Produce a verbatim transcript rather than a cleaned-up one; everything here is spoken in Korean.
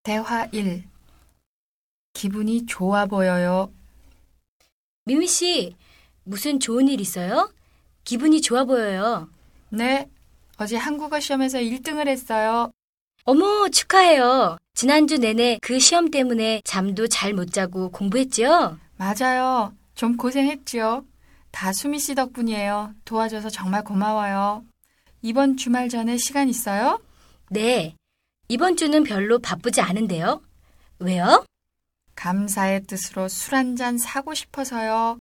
대화 일. 기분이 좋아 보여요. 미미 씨, 무슨 좋은 일 있어요? 기분이 좋아 보여요. 네, 어제 한국어 시험에서 일 등을 했어요. 어머, 축하해요. 지난주 내내 그 시험 때문에 잠도 잘 못 자고 공부했지요? 맞아요. 좀 고생했지요. 다 수미 씨 덕분이에요. 도와줘서 정말 고마워요. 이번 주말 전에 시간 있어요? 네. 이번 주는 별로 바쁘지 않은데요. 왜요? 감사의 뜻으로 술 한 잔 사고 싶어서요.